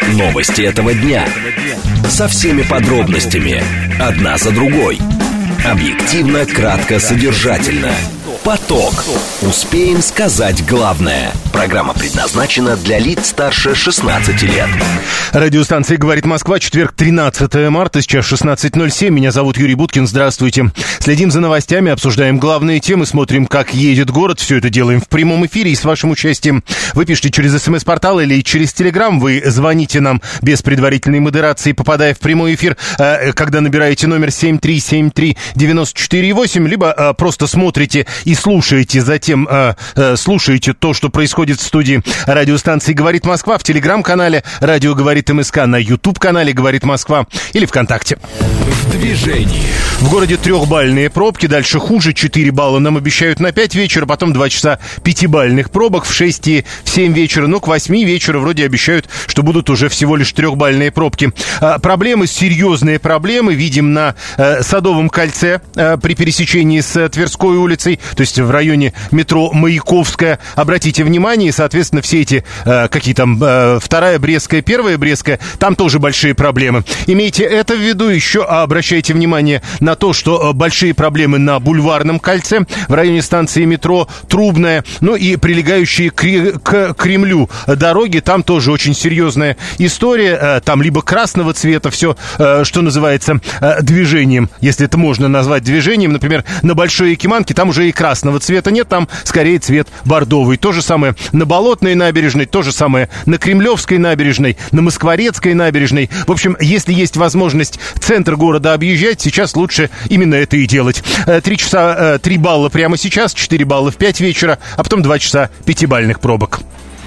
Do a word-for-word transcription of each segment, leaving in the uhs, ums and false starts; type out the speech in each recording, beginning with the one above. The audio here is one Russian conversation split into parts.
Новости этого дня. Со всеми подробностями. Одна за другой. Объективно, кратко, содержательно. Поток. Успеем сказать главное. Программа предназначена для лиц старше шестнадцати лет. Радиостанция «Говорит Москва», четверг, тринадцатое марта, сейчас шестнадцать ноль семь. Меня зовут Юрий Буткин, здравствуйте. Следим за новостями, обсуждаем главные темы, смотрим, как едет город. Все это делаем в прямом эфире и с вашим участием. Вы пишите через смс-портал или через телеграм. Вы звоните нам без предварительной модерации, попадая в прямой эфир, когда набираете номер семь три семь три девять четыре восемь, либо просто смотрите и слушаете затем, слушаете то, что происходит в студии радиостанции «Говорит Москва», в телеграм-канале «Радио говорит МСК», на ютуб-канале «Говорит Москва» или ВКонтакте. В движении. В городе трехбальные пробки, дальше хуже, четыре балла нам обещают на пять вечера, потом два часа пятибальных пробок в шесть и в семь вечера, но к восьми вечера вроде обещают, что будут уже всего лишь трехбальные пробки. А, проблемы, серьезные проблемы видим на а, Садовом кольце а, при пересечении с а, Тверской улицей, то есть в районе метро Маяковская. Обратите внимание, соответственно, все эти, а, какие там, а, вторая Брестская, первая Брестская, там тоже большие проблемы. Имейте это в виду, еще обращайте внимание на то, что большие проблемы на Бульварном кольце, в районе станции метро Трубная, ну и прилегающие к, к Кремлю дороги, там тоже очень серьезная история, там либо красного цвета все, что называется, движением, если это можно назвать движением, например, на Большой Якиманке, там уже и красного цвета нет, там скорее цвет бордовый. То же самое на Болотной набережной, то же самое на Кремлевской набережной, на Москворецкой набережной. В общем, если есть возможность центр города объезжать, сейчас лучше именно это и делать. Три часа, три балла прямо сейчас, четыре балла в пять вечера, а потом два часа пятибальных пробок.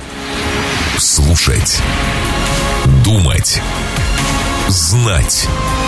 Слушать, думать, знать.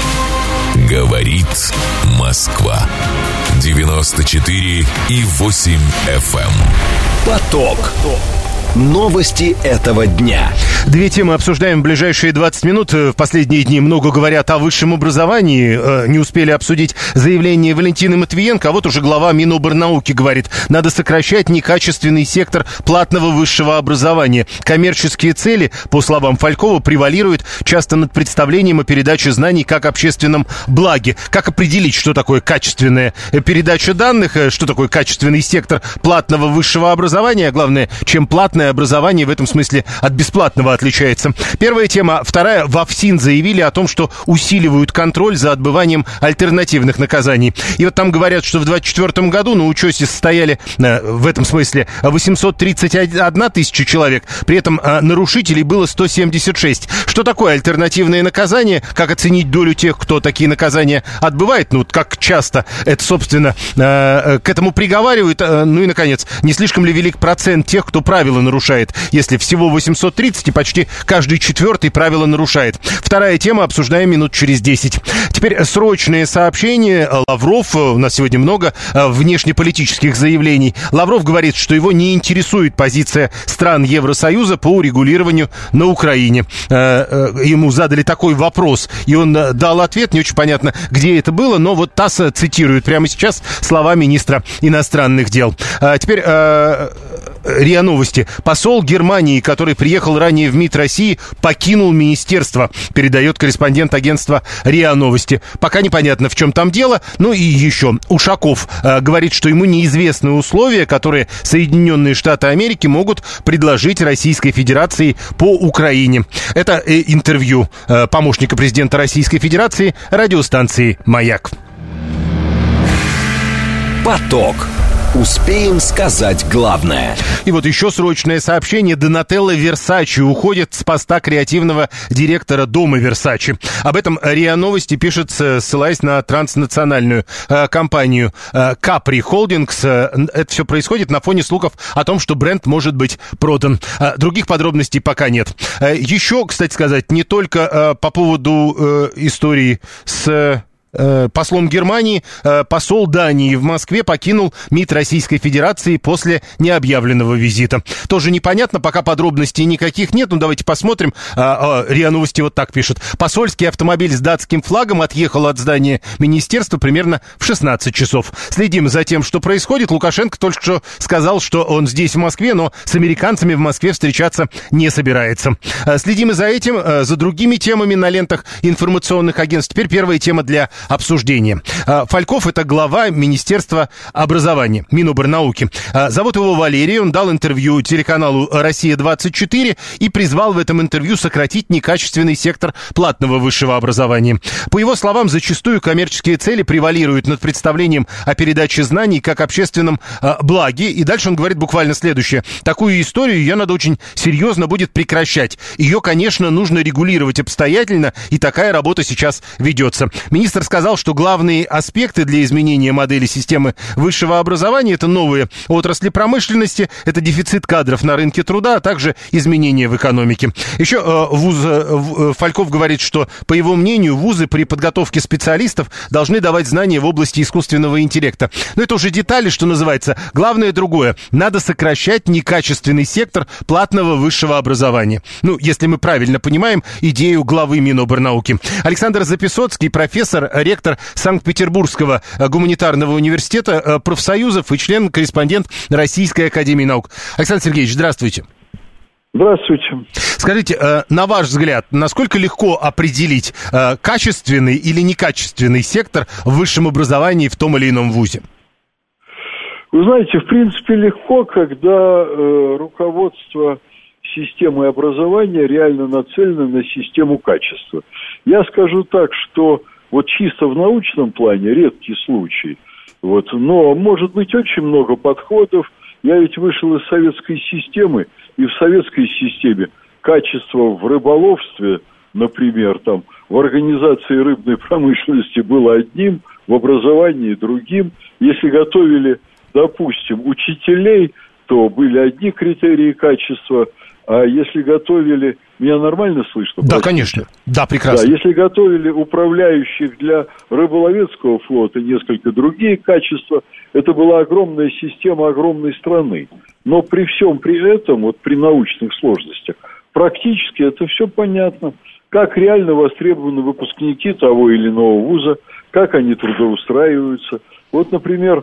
Говорит Москва. девяносто четыре и восемь эф эм. Поток. Новости этого дня. Две темы обсуждаем в ближайшие двадцать минут. В последние дни много говорят о высшем образовании. Не успели обсудить заявление Валентины Матвиенко, а вот уже глава Минобрнауки говорит, надо сокращать некачественный сектор платного высшего образования. Коммерческие цели, по словам Фалькова, превалируют часто над представлением о передаче знаний как общественном благе. Как определить, что такое качественная передача данных, что такое качественный сектор платного высшего образования, а главное, чем платное образование в этом смысле от бесплатного отличается. Первая тема. Вторая. В ФСИН заявили о том, что усиливают контроль за отбыванием альтернативных наказаний. И вот там говорят, что в двадцать четвёртом году на учете состояли э, в этом смысле восемьсот тридцать одна тысяча человек. При этом э, нарушителей было сто семьдесят шесть. Что такое альтернативные наказания? Как оценить долю тех, кто такие наказания отбывает? Ну, как часто это, собственно, э, к этому приговаривают? Э, ну и, наконец, не слишком ли велик процент тех, кто правила нарушает? Если всего восемьсот тридцать, и почти каждый четвертый правило нарушает. Вторая тема, обсуждаем минут через десять. Теперь срочные сообщения. Лавров, у нас сегодня много внешнеполитических заявлений. Лавров говорит, что его не интересует позиция стран Евросоюза по урегулированию на Украине. Ему задали такой вопрос, и он дал ответ, не очень понятно, где это было, но вот ТАСС цитирует прямо сейчас слова министра иностранных дел. Теперь РИА Новости. Посол Германии, который приехал ранее в МИД России, покинул министерство, передает корреспондент агентства РИА Новости. Пока непонятно, в чем там дело. Ну и еще Ушаков э, говорит, что ему неизвестны условия, которые Соединенные Штаты Америки могут предложить Российской Федерации по Украине. Это э, интервью э, помощника президента Российской Федерации радиостанции «Маяк». Поток. Успеем сказать главное. И вот еще срочное сообщение. Донателло Версачи уходит с поста креативного директора дома Версачи. Об этом РИА Новости пишет, ссылаясь на транснациональную э, компанию э, Capri Holdings. Это все происходит на фоне слухов о том, что бренд может быть продан. Э, других подробностей пока нет. Э, еще, кстати сказать, не только э, по поводу э, истории с... послом Германии, посол Дании в Москве покинул МИД Российской Федерации после необъявленного визита. Тоже непонятно, пока подробностей никаких нет. Ну, давайте посмотрим. РИА Новости вот так пишет. Посольский автомобиль с датским флагом отъехал от здания министерства примерно в шестнадцать часов. Следим за тем, что происходит. Лукашенко только что сказал, что он здесь, в Москве, но с американцами в Москве встречаться не собирается. Следим и за этим, за другими темами на лентах информационных агентств. Теперь первая тема для обсуждения. Фальков — это глава Министерства образования, Минобрнауки. Зовут его Валерий, он дал интервью телеканалу «Россия-двадцать четыре» и призвал в этом интервью сократить некачественный сектор платного высшего образования. По его словам, зачастую коммерческие цели превалируют над представлением о передаче знаний как общественном благе. И дальше он говорит буквально следующее. Такую историю ее надо очень серьезно будет прекращать. Ее, конечно, нужно регулировать обстоятельно, и такая работа сейчас ведется. Министр сказал, что главные аспекты для изменения модели системы высшего образования — это новые отрасли промышленности, это дефицит кадров на рынке труда, а также изменения в экономике. Еще э, вуз, э, Фальков говорит, что, по его мнению, вузы при подготовке специалистов должны давать знания в области искусственного интеллекта. Но это уже детали, что называется. Главное другое. Надо сокращать некачественный сектор платного высшего образования. Ну, если мы правильно понимаем идею главы Минобрнауки. Александр Записоцкий, профессор, ректор Санкт-Петербургского гуманитарного университета профсоюзов и член-корреспондент Российской академии наук. Александр Сергеевич, здравствуйте. Здравствуйте. Скажите, на ваш взгляд, насколько легко определить качественный или некачественный сектор в высшем образовании в том или ином вузе? Вы знаете, в принципе, легко, когда э, руководство системой образования реально нацелено на систему качества. Я скажу так, что вот чисто в научном плане редкий случай, вот, но может быть очень много подходов. Я ведь вышел из советской системы, и в советской системе качество в рыболовстве, например, там, в организации рыбной промышленности было одним, в образовании другим. Если готовили, допустим, учителей, то были одни критерии качества, а если готовили... Меня нормально слышно? Да, простите? Конечно. Да, прекрасно. Да, если готовили управляющих для рыболовецкого флота, несколько другие качества, это была огромная система огромной страны. Но при всем при этом, вот при научных сложностях, практически это все понятно. Как реально востребованы выпускники того или иного вуза, как они трудоустраиваются. Вот, например,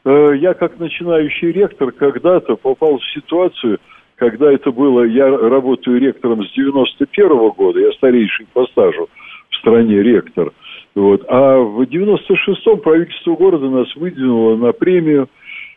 я как начинающий ректор когда-то попал в ситуацию, когда это было, я работаю ректором с девяносто первого года, я старейший по стажу в стране ректор. Вот. А в девяносто шестом правительство города нас выдвинуло на премию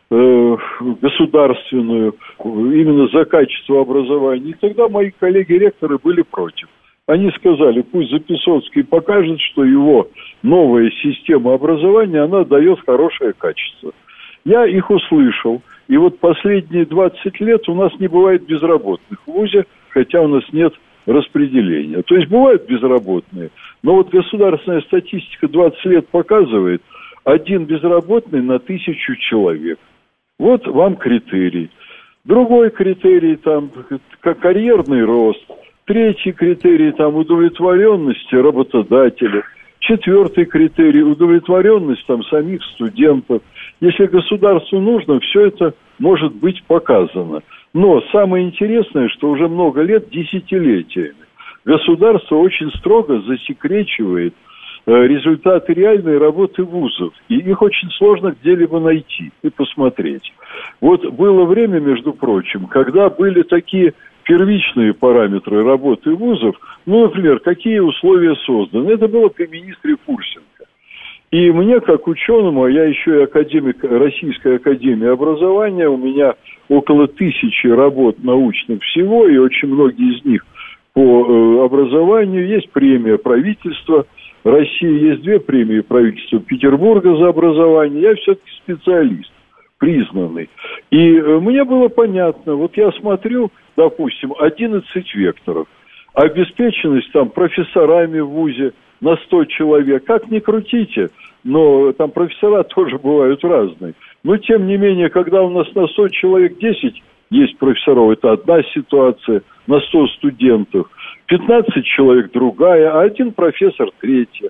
э, государственную именно за качество образования. И тогда мои коллеги-ректоры были против. Они сказали, пусть Записоцкий покажет, что его новая система образования, она дает хорошее качество. Я их услышал. И вот последние двадцать лет у нас не бывает безработных в вузе, хотя у нас нет распределения. То есть бывают безработные, но вот государственная статистика двадцать лет показывает один безработный на тысячу человек. Вот вам критерий. Другой критерий там карьерный рост. Третий критерий там удовлетворенности работодателя. Четвертый критерий – удовлетворенность там самих студентов. Если государству нужно, все это может быть показано. Но самое интересное, что уже много лет, десятилетиями, государство очень строго засекречивает э, результаты реальной работы вузов. И их очень сложно где-либо найти и посмотреть. Вот было время, между прочим, когда были такие первичные параметры работы вузов, ну, например, какие условия созданы. Это было при министре Фурсенко. И мне, как ученому, а я еще и академик Российской академии образования, у меня около тысячи работ научных всего, и очень многие из них по э, образованию. Есть премия правительства России, есть две премии правительства Петербурга за образование. Я все-таки специалист, признанный. И э, мне было понятно, вот я смотрю, допустим, одиннадцать векторов. Обеспеченность там профессорами в вузе на сто человек. Как ни крутите, но там профессора тоже бывают разные. Но, тем не менее, когда у нас на сто человек десять есть профессоров, это одна ситуация, на сто студентов. пятнадцать человек другая, а один профессор третья.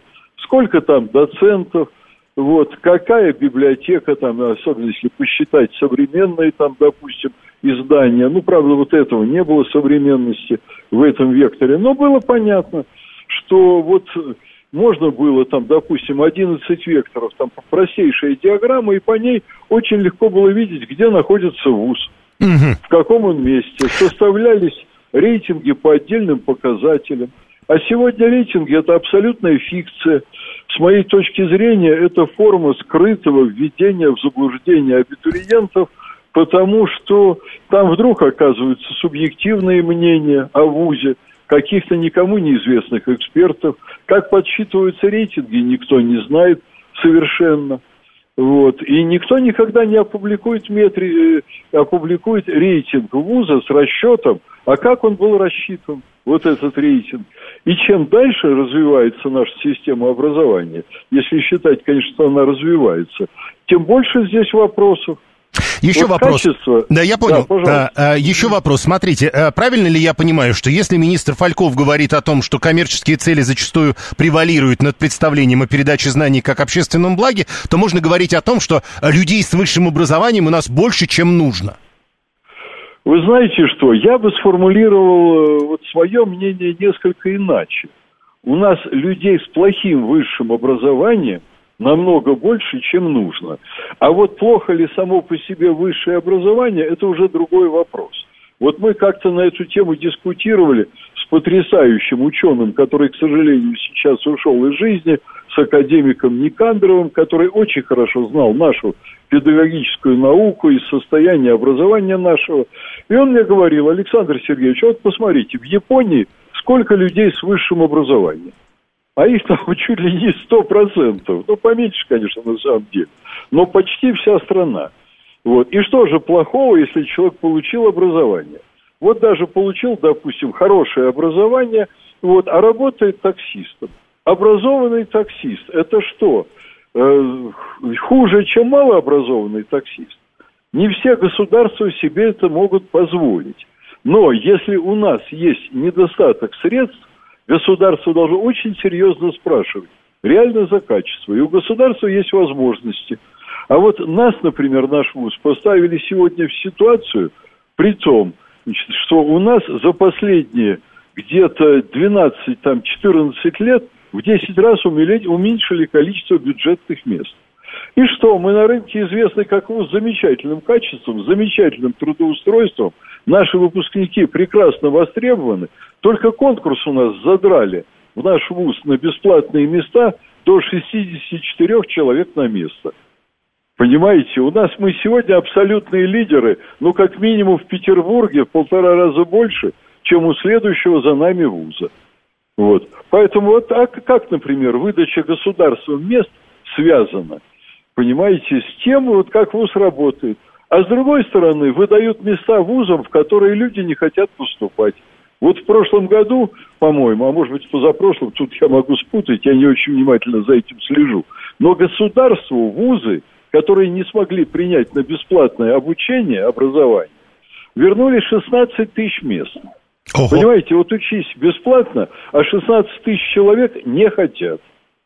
сколько там доцентов, вот, какая библиотека там, особенно если посчитать современные там, допустим, издания. Ну, правда, вот этого не было современности в этом векторе. Но было понятно, что вот можно было там, допустим, одиннадцать векторов, там простейшая диаграмма, и по ней очень легко было видеть, где находится вуз, угу. в каком он месте. Составлялись рейтинги по отдельным показателям. А сегодня рейтинги – это абсолютная фикция. С моей точки зрения, это форма скрытого введения в заблуждение абитуриентов, потому что там вдруг оказываются субъективные мнения о вузе, каких-то никому неизвестных экспертов. Как подсчитываются рейтинги, никто не знает совершенно. Вот. И никто никогда не опубликует, метри... опубликует рейтинг вуза с расчетом, а как он был рассчитан, вот этот рейтинг. И чем дальше развивается наша система образования, если считать, конечно, что она развивается, тем больше здесь вопросов. Еще вот вопрос. Качество... Да, я понял. Да, а, а, еще вопрос. Смотрите, а, правильно ли я понимаю, что если министр Фальков говорит о том, что коммерческие цели зачастую превалируют над представлением о передаче знаний как общественном благе, то можно говорить о том, что людей с высшим образованием у нас больше, чем нужно? Вы знаете что, я бы сформулировал вот свое мнение несколько иначе. У нас людей с плохим высшим образованием намного больше, чем нужно. А вот плохо ли само по себе высшее образование, это уже другой вопрос. Вот мы как-то на эту тему дискутировали с потрясающим ученым, который, к сожалению, сейчас ушел из жизни, с академиком Никандровым, который очень хорошо знал нашу педагогическую науку и состояние образования нашего. И он мне говорил: Александр Сергеевич, вот посмотрите, в Японии сколько людей с высшим образованием. А их там чуть ли не сто процентов. Ну, поменьше, конечно, на самом деле. Но почти вся страна. Вот. И что же плохого, если человек получил образование? Вот даже получил, допустим, хорошее образование, вот, а работает таксистом. Образованный таксист – это что? Э, хуже, чем малообразованный таксист? Не все государства себе это могут позволить. Но если у нас есть недостаток средств, государство должно очень серьезно спрашивать, реально за качество. И у государства есть возможности. А вот нас, например, наш вуз поставили сегодня в ситуацию, при том, значит, что у нас за последние где-то двенадцать-четырнадцать лет в десять раз уменьшили количество бюджетных мест. И что, мы на рынке известны как вуз с замечательным качеством, с замечательным трудоустройством. Наши выпускники прекрасно востребованы. Только конкурс у нас задрали в наш вуз на бесплатные места до шестьдесят четыре человек на место. Понимаете, у нас мы сегодня абсолютные лидеры, ну, как минимум в Петербурге в полтора раза больше, чем у следующего за нами вуза. Вот. Поэтому вот а как, например, выдача государством мест связана, понимаете, с тем, вот как вуз работает. А с другой стороны, выдают места вузам, в которые люди не хотят поступать. Вот в прошлом году, по-моему, а может быть позапрошлом, тут я могу спутать, я не очень внимательно за этим слежу, но государству вузы, которые не смогли принять на бесплатное обучение, образование, вернули шестнадцать тысяч мест. Ого. Понимаете, вот учись бесплатно, а шестнадцать тысяч человек не хотят.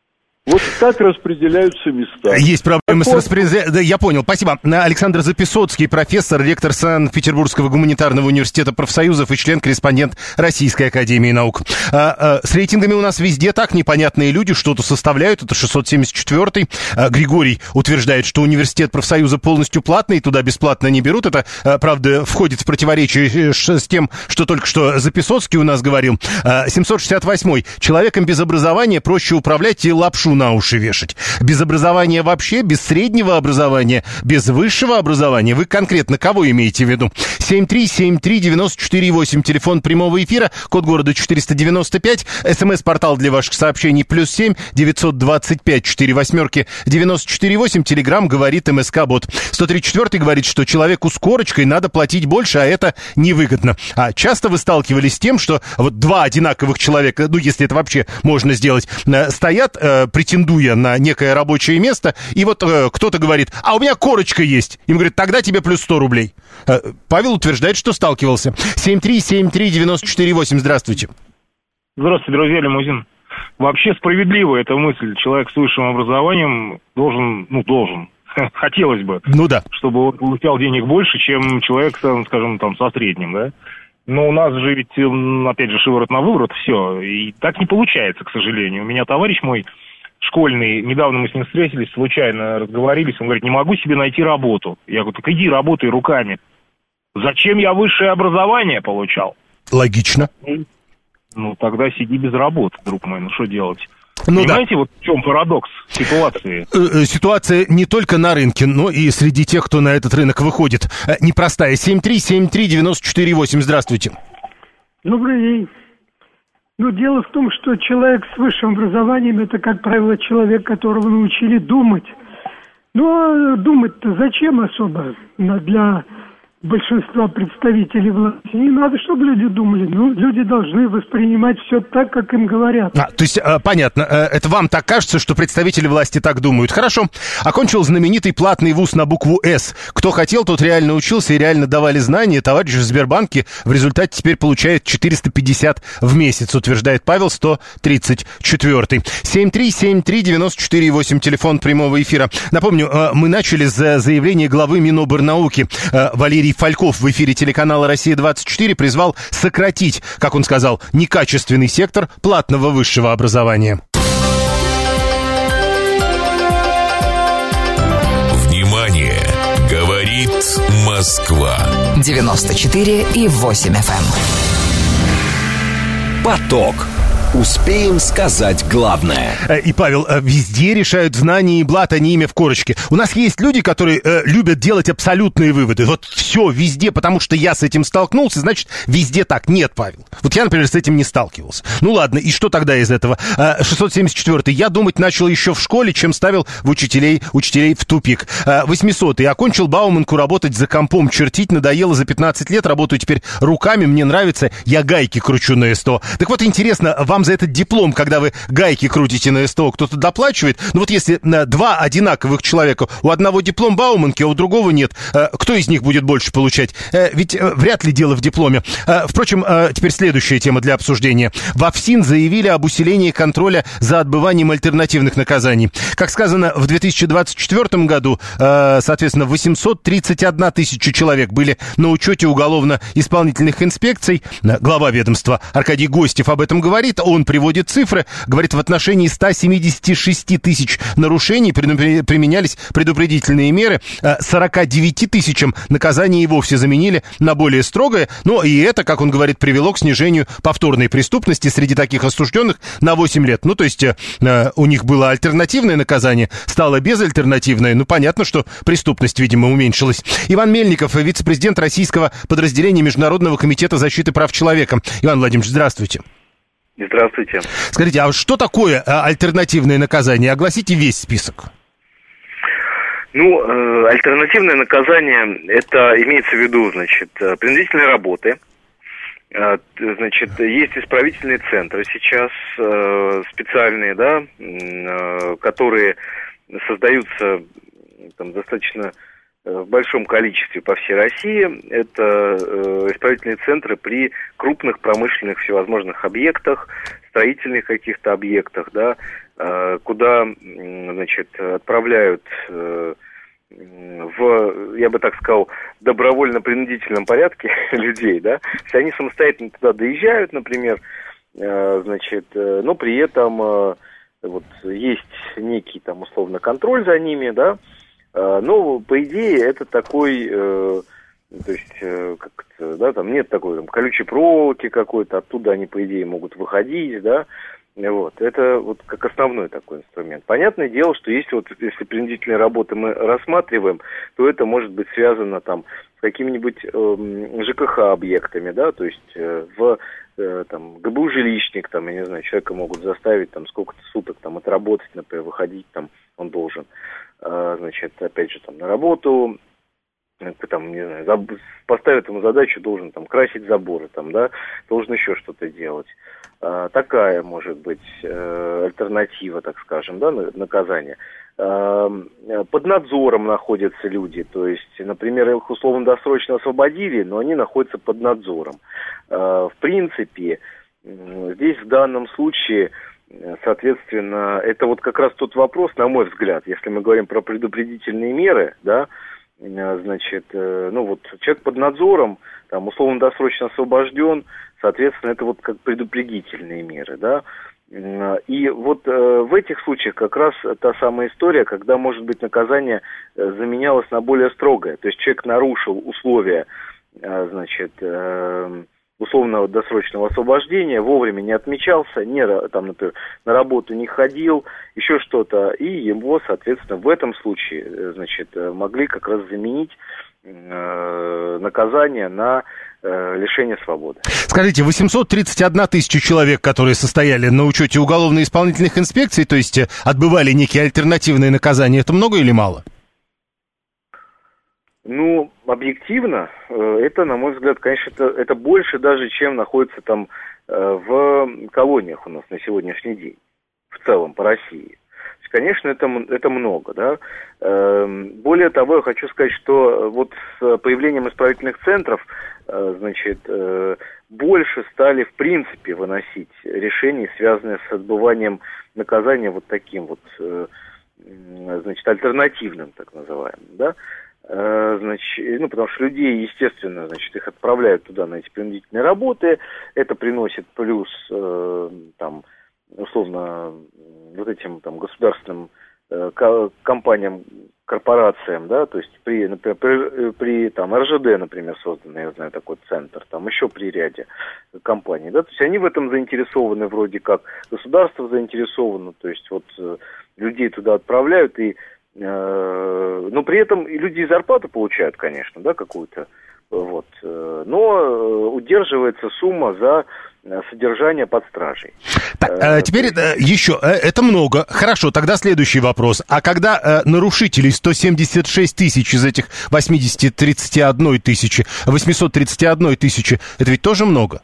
Вот как распределяются места. Есть проблемы так с распределением. Да, я понял, спасибо. Александр Записоцкий, профессор, ректор Санкт-Петербургского гуманитарного университета профсоюзов и член-корреспондент Российской академии наук. А, а, с рейтингами у нас везде так, непонятные люди что-то составляют. Это шестьсот семьдесят четвёртый. А, Григорий утверждает, что университет профсоюза полностью платный, туда бесплатно не берут. Это, а, правда, входит в противоречие с тем, что только что Записоцкий у нас говорил. А, семьсот шестьдесят восьмой. Человеком без образования проще управлять и лапшу на уши вешать. Без образования вообще, без среднего образования, без высшего образования. Вы конкретно кого имеете в виду? семь три семь три девять четыре восемь, телефон прямого эфира, код города четыреста девяносто пять, смс-портал для ваших сообщений плюс семь девятьсот двадцать пять четыре восьмерки девяносто четыре восемь, телеграм говорит МСК-бот. сто тридцать четвёртый говорит, что человеку с корочкой надо платить больше, а это невыгодно. А часто вы сталкивались с тем, что вот два одинаковых человека, ну если это вообще можно сделать, стоят, претендуя на некое рабочее место, и вот э, кто-то говорит, а у меня корочка есть. Им говорят, тогда тебе плюс сто рублей. Э, Павел утверждает, что сталкивался. семь три семь три девять четыре восемь, здравствуйте. Здравствуйте, друзья, Лимузин. вообще справедливая эта мысль. Человек с высшим образованием должен, ну, должен, хотелось бы, ну, да. чтобы он получал денег больше, чем человек, скажем, там, со средним, да. Но у нас же ведь, опять же, шиворот на выворот, все. И так не получается, к сожалению. У меня товарищ мой школьный, недавно мы с ним встретились, случайно разговорились, он говорит, не могу себе найти работу. Я говорю, так иди работай руками. Зачем я высшее образование получал? Логично. Ну, тогда сиди без работы, друг мой, ну что делать? Ну, понимаете, да. вот в чем парадокс ситуации? Ситуация не только на рынке, но и среди тех, кто на этот рынок выходит. Непростая. семь три семь три девять четыре восемь. Здравствуйте. Добрый день. Ну, дело в том, что человек с высшим образованием, это, как правило, человек, которого научили думать. Ну, а думать-то зачем особо для большинства представителей власти? Не надо, чтобы люди думали. Ну, люди должны воспринимать все так, как им говорят. А, то есть, а, понятно, это вам так кажется, что представители власти так думают. Хорошо. Окончил знаменитый платный вуз на букву «С». Кто хотел, тот реально учился и реально давали знания. Товарищ в Сбербанке в результате теперь получает четыреста пятьдесят в месяц, утверждает Павел, сто тридцать четыре. семь три семь три девять четыре восемь, телефон прямого эфира. Напомню, мы начали с заявления главы Минобрнауки Валерий Фальков в эфире телеканала «Россия-двадцать четыре» призвал сократить, как он сказал, некачественный сектор платного высшего образования. Внимание! Говорит Москва. девяносто четыре и восемь эф эм. Поток. Успеем сказать главное. И, Павел, везде решают знания и блат, а не имя в корочке. У нас есть люди, которые э, любят делать абсолютные выводы. Вот все, везде, потому что я с этим столкнулся, значит, везде так. Нет, Павел. Вот я, например, с этим не сталкивался. Ну ладно, и что тогда из этого? шестьсот семьдесят четвёртый. Я думать начал еще в школе, чем ставил в учителей, учителей в тупик. восьмисотый. Окончил Бауманку, работать за компом, чертить надоело за пятнадцать лет, работаю теперь руками, мне нравится, я гайки кручу на СТО. Так вот, интересно, вам за этот диплом, когда вы гайки крутите на СТО, кто-то доплачивает? Ну вот если два одинаковых человека, у одного диплом Бауманки, а у другого нет, кто из них будет больше получать? Ведь вряд ли дело в дипломе. Впрочем, теперь следующая тема для обсуждения. В ФСИН заявили об усилении контроля за отбыванием альтернативных наказаний. Как сказано, в две тысячи двадцать четвёртом году, соответственно, восемьсот тридцать одна тысяча человек были на учете уголовно-исполнительных инспекций. Глава ведомства Аркадий Гостев об этом говорит. Он приводит цифры. Говорит, в отношении ста семидесяти шести тысяч нарушений применялись предупредительные меры. сорока девяти тысячам наказание и вовсе заменили на более строгое. Но и это, как он говорит, привело к снижению повторной преступности среди таких осужденных на восемь лет. Ну, то есть у них было альтернативное наказание, стало безальтернативное. Ну, понятно, что преступность, видимо, уменьшилась. Иван Мельников, вице-президент российского подразделения Международного комитета защиты прав человека. Иван Владимирович, здравствуйте. Здравствуйте. Скажите, а что такое альтернативное наказание? Огласите весь список. Ну, э, альтернативное наказание, это имеется в виду, значит, принудительные работы. Э, значит, есть исправительные центры сейчас э, специальные, да, э, которые создаются там достаточно в большом количестве по всей России. Это э, исправительные центры при крупных промышленных всевозможных объектах, строительных каких-то объектах, да, э, куда, значит, отправляют э, в, я бы так сказал, добровольно-принудительном порядке людей, да. Если они самостоятельно туда доезжают, например, э, значит, э, но при этом э, вот есть некий там условно контроль за ними, да. Ну, по идее, это такой, э, то есть, э, как-то, да, там нет такой там колючей проволоки какой-то, оттуда они, по идее, могут выходить, да, вот, это вот как основной такой инструмент. Понятное дело, что если вот, если принудительные работы мы рассматриваем, то это может быть связано там с какими-нибудь э, ЖКХ-объектами, да, то есть э, в э, там, ГБУ жилищник, там, я не знаю, человека могут заставить там сколько-то суток там отработать, например, выходить там он должен. Значит, опять же, там, на работу, там, не знаю, заб... поставят ему задачу, должен там красить заборы, там, да, должен еще что-то делать. А, такая, может быть, э, альтернатива, так скажем, да, наказания. А, под надзором находятся люди, то есть, например, их условно-досрочно освободили, но они находятся под надзором. А, в принципе, здесь в данном случае Соответственно, это вот как раз тот вопрос, на мой взгляд, если мы говорим про предупредительные меры, да, значит, ну вот человек под надзором, там, условно-досрочно освобожден, соответственно, это вот как предупредительные меры, да. И вот в этих случаях как раз та самая история, когда, может быть, наказание заменялось на более строгое. То есть человек нарушил условия, значит, условного досрочного освобождения, вовремя не отмечался, не, там, например, на работу не ходил, еще что-то, и его, соответственно, в этом случае, значит, могли как раз заменить э, наказание на э, лишение свободы. Скажите, восемьсот тридцать одна тысяча человек, которые состояли на учете уголовно-исполнительных инспекций, то есть отбывали некие альтернативные наказания, это много или мало? Ну, объективно, это, на мой взгляд, конечно, это, это больше даже, чем находится там в колониях у нас на сегодняшний день, в целом, по России. То есть, конечно, это, это много, да. Более того, я хочу сказать, что вот с появлением исправительных центров, значит, больше стали, в принципе, выносить решения, связанные с отбыванием наказания вот таким вот, значит, альтернативным, так называемым, да. Значит, ну, потому что людей, естественно, значит, их отправляют туда на эти принудительные работы, это приносит плюс, э, там, условно, вот этим там государственным э, компаниям, корпорациям, да, то есть при, например, при, при там эр жэ дэ, например, созданный, я знаю, такой центр, там еще при ряде компаний, да, то есть они в этом заинтересованы вроде как, государство заинтересовано, то есть вот э, людей туда отправляют и но при этом и люди и зарплату получают, конечно, да, какую-то, вот, но удерживается сумма за содержание под стражей. Так, а теперь еще, это много. Хорошо, тогда следующий вопрос. А когда нарушителей сто семьдесят шесть тысяч из этих восемьсот тридцать одна тысячи, восемьсот тридцать одна тысяча, это ведь тоже много?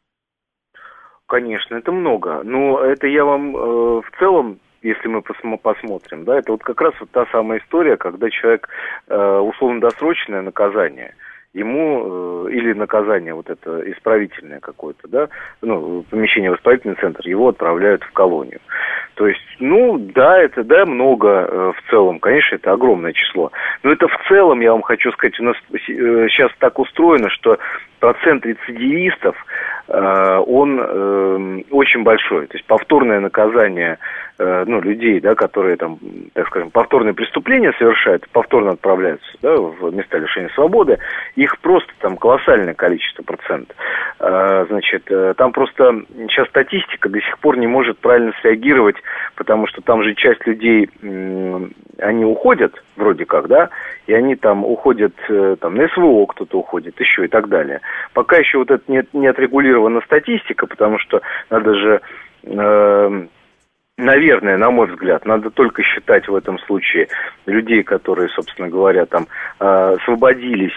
Конечно, это много. Но это я вам э, в целом, если мы посмотрим, да, это вот как раз вот та самая история, когда человек э, условно-досрочное наказание, ему, э, или наказание вот это исправительное какое-то, да, ну, помещение в исправительный центр, его отправляют в колонию. То есть, ну, да, это, да, много э, в целом, конечно, это огромное число. Но это в целом, я вам хочу сказать, у нас э, сейчас так устроено, что процент рецидивистов, э, он э, очень большой. То есть повторное наказание э, ну, людей, да, которые там, так скажем, повторные преступления совершают, повторно отправляются, да, в места лишения свободы, их просто там колоссальное количество процентов. Э, значит, э, там просто сейчас статистика до сих пор не может правильно среагировать, потому что там же часть людей, э, они уходят, вроде как, да, и они там уходят, э, там, на эс вэ о кто-то уходит, еще и так далее. Пока еще вот это не, не отрегулирована статистика, потому что надо же, э, наверное, на мой взгляд, надо только считать в этом случае людей, которые, собственно говоря, там э, освободились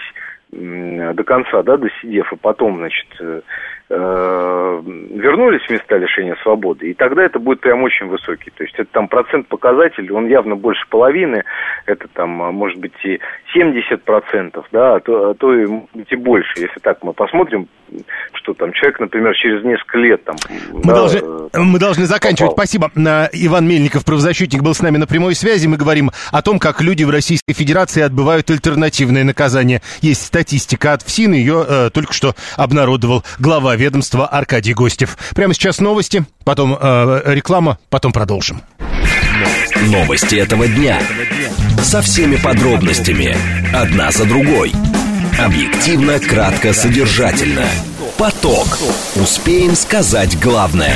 э, до конца, да, досидев, и потом, значит, э, э, вернулись в места лишения свободы, и тогда это будет прям очень высокий. То есть это там процент показатель, он явно больше половины, это там, может быть, и семьдесят процентов, да, а то, а то и, и больше. Если так мы посмотрим, что там человек, например, через несколько лет там... Мы, да, должны, мы должны заканчивать. попал. Спасибо. Иван Мельников, правозащитник, был с нами на прямой связи. Мы говорим о том, как люди в Российской Федерации отбывают альтернативные наказания. Есть статистика от ФСИН, ее э, только что обнародовал глава ведомства Аркадий Гостев. Прямо сейчас новости, потом э, реклама, потом продолжим. Новости этого дня. Со всеми подробностями. Одна за другой. Объективно, кратко, содержательно. Поток. Успеем сказать главное.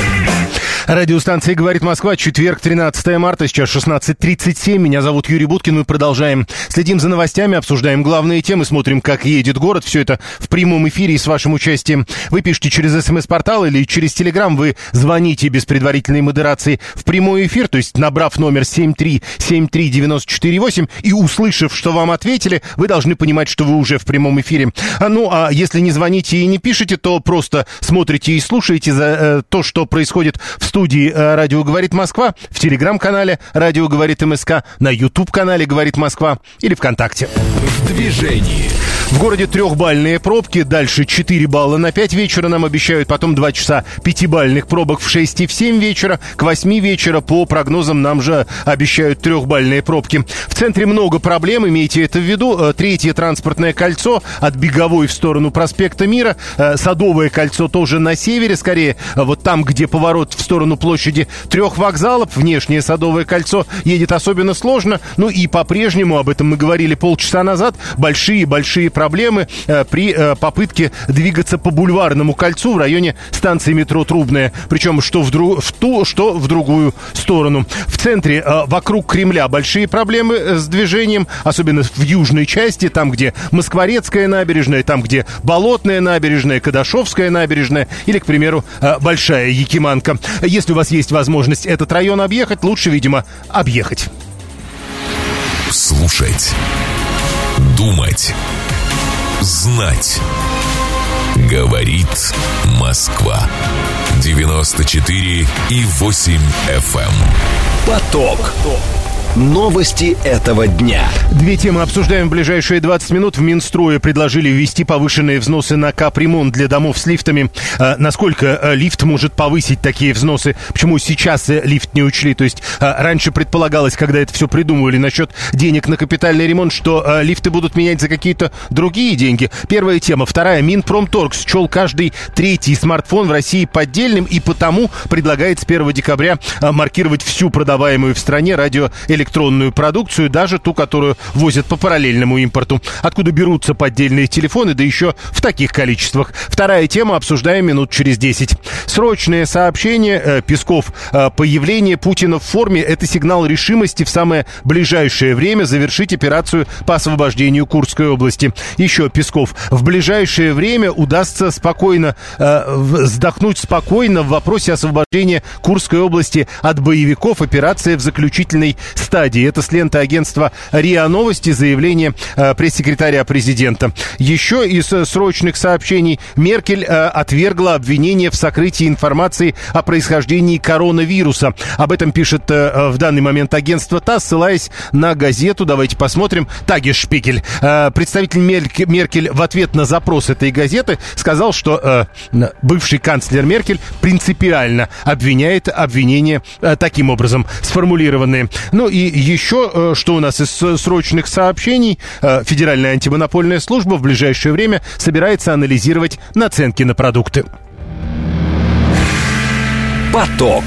Радиостанция «Говорит Москва», четверг, тринадцатое марта, сейчас шестнадцать тридцать семь. Меня зовут Юрий Буткин, мы продолжаем. Следим за новостями, обсуждаем главные темы, смотрим, как едет город. Все это в прямом эфире и с вашим участием. Вы пишите через СМС-портал или через Телеграм, вы звоните без предварительной модерации в прямой эфир, то есть набрав номер семь три семь три девять четыре восемь и услышав, что вам ответили, вы должны понимать, что вы уже в прямом эфире. А, ну, а если не звоните и не пишете, то просто смотрите и слушаете за э, то, что происходит в студии «Радио говорит Москва», в телеграм-канале «Радио говорит МСК», на YouTube-канале «Говорит Москва» или ВКонтакте. В движении. В городе трехбальные пробки, дальше четыре балла на пять вечера нам обещают, потом два часа пятибальных пробок в шесть и в семь вечера, к восьми вечера по прогнозам нам же обещают трехбальные пробки. В центре много проблем, имейте это в виду. Третье транспортное кольцо от Беговой в сторону проспекта Мира, Садовое кольцо тоже на севере, скорее, вот там, где поворот в сторону площади трех вокзалов, внешнее Садовое кольцо едет особенно сложно, ну и по-прежнему, об этом мы говорили полчаса назад, большие-большие проблемы э, при э, попытке двигаться по Бульварному кольцу в районе станции метро Трубная, причем что в, дру... в ту, что в другую сторону. В центре, э, вокруг Кремля, большие проблемы э, с движением, особенно в южной части, там, где Москворецкая набережная, там, где Болотная набережная, Кадашовская набережная или, к примеру, э, Большая Якиманка. Если у вас есть возможность этот район объехать, лучше, видимо, объехать. Слушать. Думать. Знать. Говорит Москва. девяносто четыре и восемь эф эм. Поток. Новости этого дня. Две темы обсуждаем в ближайшие двадцать минут. В Минстрое предложили ввести повышенные взносы на капремонт для домов с лифтами. А, насколько а, лифт может повысить такие взносы? Почему сейчас а, лифт не учли? То есть а, раньше предполагалось, когда это все придумывали насчет денег на капитальный ремонт, что а, лифты будут менять за какие-то другие деньги. Первая тема. Вторая. Минпромторг счел каждый третий смартфон в России поддельным и потому предлагает с первого декабря а, маркировать всю продаваемую в стране радиоэлектронную электронную продукцию, даже ту, которую возят по параллельному импорту. Откуда берутся поддельные телефоны, да еще в таких количествах. Вторая тема, обсуждаем минут через десять. Срочное сообщение. Э, Песков. Э, появление Путина в форме – это сигнал решимости в самое ближайшее время завершить операцию по освобождению Курской области. Еще Песков. В ближайшее время удастся спокойно э, вздохнуть спокойно в вопросе освобождения Курской области от боевиков. Операция в заключительной стадии. Это с ленты агентства РИА Новости, заявление э, пресс-секретаря президента. Еще из э, срочных сообщений. Меркель э, отвергла обвинение в сокрытии информации о происхождении коронавируса. Об этом пишет э, в данный момент агентство ТАСС, ссылаясь на газету. Давайте посмотрим. Тагесшпигель. Э, представитель Меркель, Меркель в ответ на запрос этой газеты сказал, что э, бывший канцлер Меркель принципиально обвиняет обвинения э, таким образом сформулированные. Ну и еще, что у нас из срочных сообщений. Федеральная антимонопольная служба в ближайшее время собирается анализировать наценки на продукты. Поток.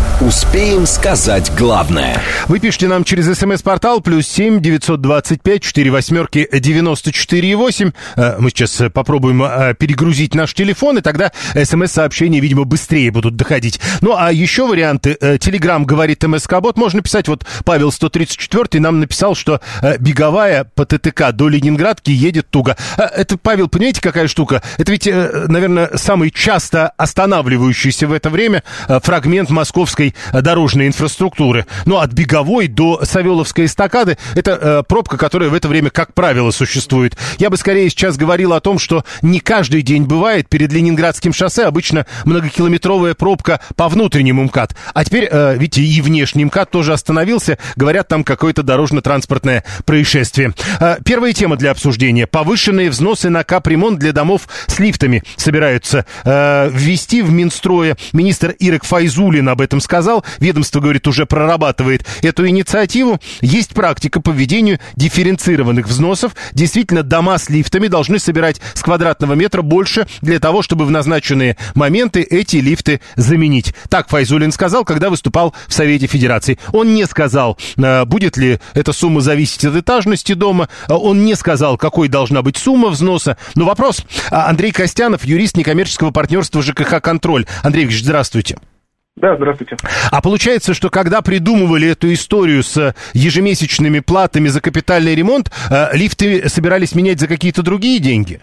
Успеем сказать главное. Вы пишите нам через смс-портал плюс семь девятьсот двадцать пять четыре восьмерки девяносто четыре восемь. Мы сейчас попробуем перегрузить наш телефон, и тогда смс-сообщения, видимо, быстрее будут доходить. Ну, а еще варианты. Телеграм говорит МСК-бот. Можно писать. Вот Павел сто тридцать четыре нам написал, что Беговая по ТТК до Ленинградки едет туго. Это, Павел, понимаете, какая штука? Это ведь, наверное, самый часто останавливающийся в это время фрагмент московской дорожной инфраструктуры. Но от Беговой до Савеловской эстакады это э, пробка, которая в это время, как правило, существует. Я бы скорее сейчас говорил о том, что не каждый день бывает перед Ленинградским шоссе обычно многокилометровая пробка по внутреннему МКАД. А теперь, э, видите, и внешний МКАД тоже остановился. Говорят, там какое-то дорожно-транспортное происшествие. Э, первая тема для обсуждения. Повышенные взносы на капремонт для домов с лифтами собираются э, ввести в Минстрое. Министр Ирек Файзуллин об этом сказал. Сказал, ведомство, говорит, уже прорабатывает эту инициативу. Есть практика по введению дифференцированных взносов. Действительно, дома с лифтами должны собирать с квадратного метра больше для того, чтобы в назначенные моменты эти лифты заменить. Так Файзуллин сказал, когда выступал в Совете Федерации. Он не сказал, будет ли эта сумма зависеть от этажности дома. Он не сказал, какой должна быть сумма взноса. Но вопрос. Андрей Костянов, юрист некоммерческого партнерства ЖКХ «Контроль». Андрей Ильич, здравствуйте. Да, здравствуйте. А получается, что когда придумывали эту историю с ежемесячными платами за капитальный ремонт, лифты собирались менять за какие-то другие деньги?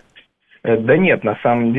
Да нет, на самом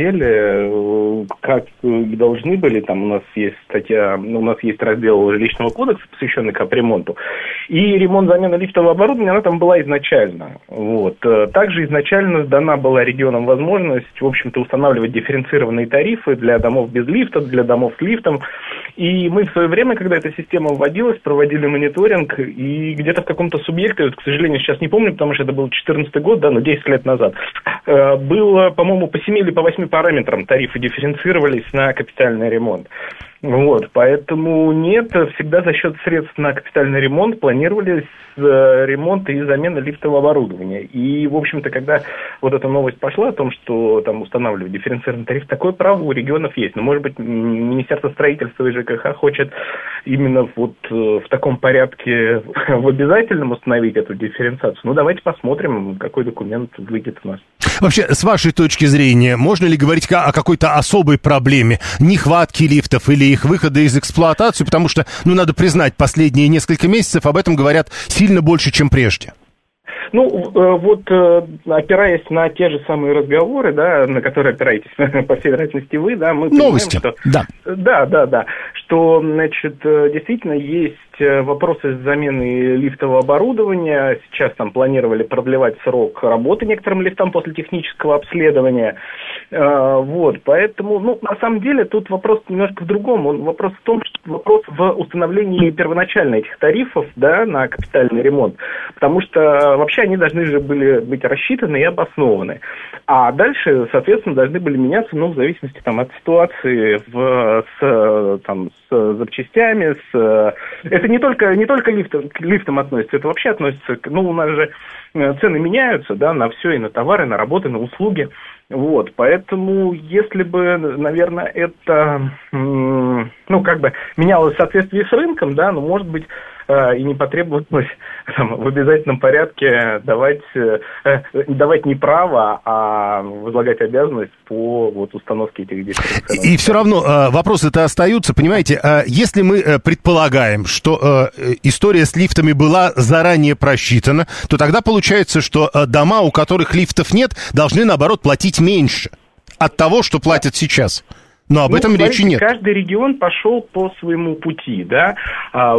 деле, как и должны были, там у нас есть статья, у нас есть раздел жилищного кодекса, посвященный капремонту, и ремонт замены лифтового оборудования, она там была изначально. Вот. Также изначально дана была регионам возможность, в общем-то, устанавливать дифференцированные тарифы для домов без лифта, для домов с лифтом, И мы в свое время, когда эта система вводилась, проводили мониторинг, и где-то в каком-то субъекте, вот, к сожалению, сейчас не помню, потому что это был четырнадцатый год, да, но десять лет назад, было, по-моему, по семи или по восьми параметрам тарифы дифференцировались на капитальный ремонт. Вот, поэтому нет, всегда за счет средств на капитальный ремонт планировались э, ремонты и замена лифтового оборудования. И, в общем-то, когда вот эта новость пошла о том, что там устанавливают дифференцированный тариф, такое право у регионов есть. Но, может быть, Министерство строительства и ЖКХ хочет именно вот э, в таком порядке в обязательном установить эту дифференциацию. Ну, давайте посмотрим, какой документ выйдет у нас. Вообще, с вашей точки зрения, можно ли говорить о какой-то особой проблеме нехватки лифтов или их выхода из эксплуатации? Потому что, ну, надо признать, последние несколько месяцев об этом говорят сильно больше, чем прежде. Ну, вот, опираясь на те же самые разговоры, да, на которые опираетесь, по всей вероятности, вы, да, мы понимаем, Новости, что... да. Да, да, да, что, значит, действительно есть вопросы с заменой лифтового оборудования. Сейчас там планировали продлевать срок работы некоторым лифтам после технического обследования. Вот, поэтому, ну, на самом деле, тут вопрос немножко в другом. Он, вопрос в том, что вопрос в установлении первоначально этих тарифов, да, на капитальный ремонт. Потому что вообще они должны же были быть рассчитаны и обоснованы. А дальше, соответственно, должны были меняться, ну, в зависимости там, от ситуации в, с, там, с запчастями. С... Это не только, не только лифт, к лифтам относится, это вообще относится к... Ну, у нас же цены меняются, да, на все, и на товары, на работы, на услуги. Вот, поэтому, если бы, наверное, это, ну, как бы менялось в соответствии с рынком, да, ну, может быть, и не потребовалось там, в обязательном порядке давать, давать не право, а возлагать обязанность по вот, установке этих дифференцированных. И все равно вопросы-то остаются, понимаете, если мы предполагаем, что история с лифтами была заранее просчитана, то тогда получается, что дома, у которых лифтов нет, должны, наоборот, платить меньше от того, что платят сейчас. Но об ну, этом смотрите, речи нет. Каждый регион пошел по своему пути, да. А,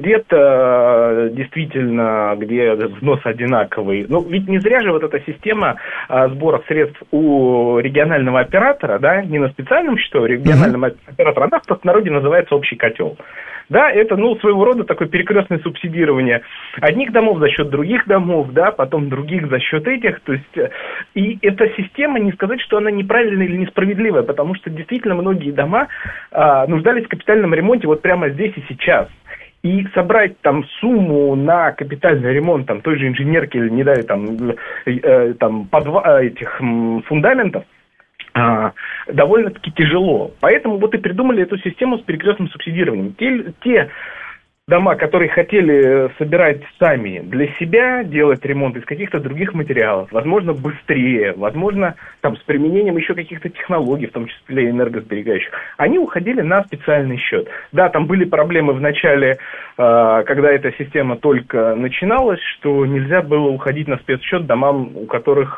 где-то действительно, где взнос одинаковый. Ну, ведь не зря же вот эта система а, сбора средств у регионального оператора, да, не на специальном счету, а регионального uh-huh. оператора, она в простонародье называется общий котел. Да, это, ну, своего рода такое перекрестное субсидирование одних домов за счет других домов, да, потом других за счет этих, то есть, и эта система, не сказать, что она неправильная или несправедливая, потому что действительно многие дома а, нуждались в капитальном ремонте вот прямо здесь и сейчас. И собрать там сумму на капитальный ремонт там той же инженерки или, не дай, там, э, там подва- этих м, фундаментов, А, довольно-таки тяжело. Поэтому вот и придумали эту систему с перекрестным субсидированием. Те, те дома, которые хотели собирать сами для себя, делать ремонт из каких-то других материалов, возможно, быстрее, возможно, там, с применением еще каких-то технологий, в том числе энергосберегающих, они уходили на специальный счет. Да, там были проблемы в начале, когда эта система только начиналась, что нельзя было уходить на спецсчет домам, у которых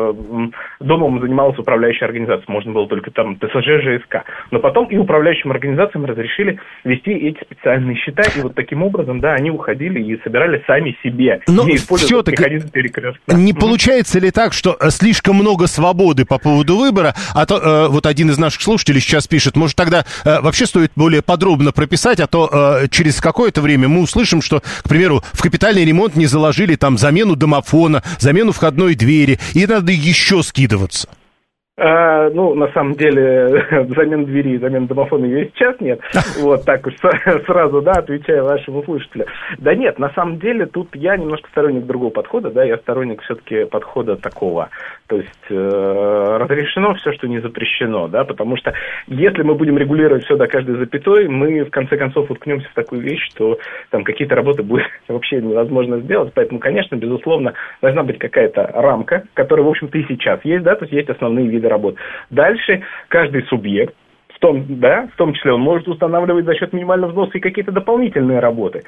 домом занималась управляющая организация. Можно было только там ТСЖ, ЖСК. Но потом и управляющим организациям разрешили вести эти специальные счета, и вот таким образом, да, они уходили и собирали сами себе. Но все-таки не получается ли так, что слишком много свободы по поводу выбора, а то э, вот один из наших слушателей сейчас пишет, может тогда э, вообще стоит более подробно прописать, а то э, через какое-то время мы услышим, что, к примеру, в капитальный ремонт не заложили там замену домофона, замену входной двери, и надо еще скидываться. А, ну, на самом деле, замен двери, замен домофона ее сейчас нет. Вот так уж сразу, да, отвечая вашему слушателю. Да нет, на самом деле, тут я немножко сторонник другого подхода, да, я сторонник все-таки подхода такого. То есть э, разрешено все, что не запрещено, да, потому что если мы будем регулировать все до каждой запятой, мы в конце концов уткнемся в такую вещь, что там какие-то работы будет вообще невозможно сделать. Поэтому, конечно, безусловно, должна быть какая-то рамка, которая, в общем-то, и сейчас есть, да, то есть есть основные виды работ. Дальше каждый субъект, в том, да, в том числе он может устанавливать за счет минимального взноса и какие-то дополнительные работы.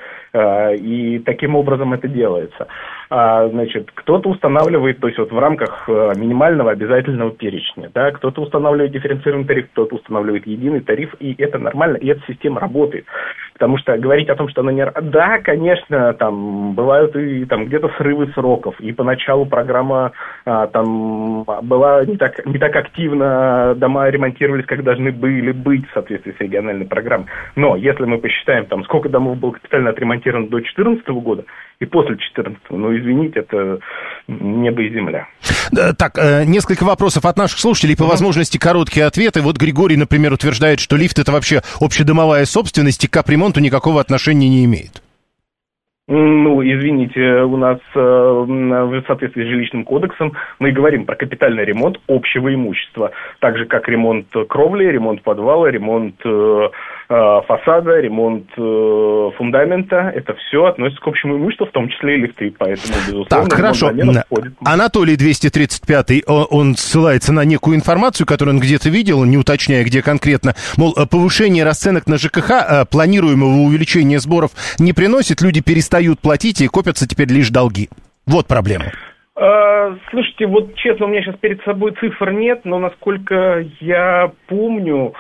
И таким образом это делается. Значит, кто-то устанавливает, то есть вот в рамках минимального обязательного перечня, да, кто-то устанавливает дифференцированный тариф, кто-то устанавливает единый тариф, и это нормально, и эта система работает. Потому что говорить о том, что она не... Да, конечно, там бывают и там где-то срывы сроков, и поначалу программа а, там была не так, не так активно, дома ремонтировались, как должны были быть в соответствии с региональной программой. Но если мы посчитаем, там, сколько домов было капитально отремонтировано до две тысячи четырнадцатого года и после две тысячи четырнадцатого, ну, извините, это небо и земля. Так, несколько вопросов от наших слушателей, по возможности короткие ответы. Вот Григорий, например, утверждает, что лифт — это вообще общедомовая собственность и к капремонту никакого отношения не имеет. Ну, извините, у нас э, в соответствии с жилищным кодексом мы говорим про капитальный ремонт общего имущества, так же как ремонт кровли, ремонт подвала, ремонт э, э, фасада, ремонт э, фундамента. Это все относится к общему имуществу, в том числе и лифты, поэтому, безусловно, так, хорошо. Входит. Анатолий двести тридцать пятый, он ссылается на некую информацию, которую он где-то видел, не уточняя, где конкретно, мол, повышение расценок на ЖКХ, планируемого увеличения сборов не приносит, люди перестают платить и копятся теперь лишь долги. Вот проблема. А, слушайте, вот честно, у меня сейчас перед собой цифр нет, но насколько я помню,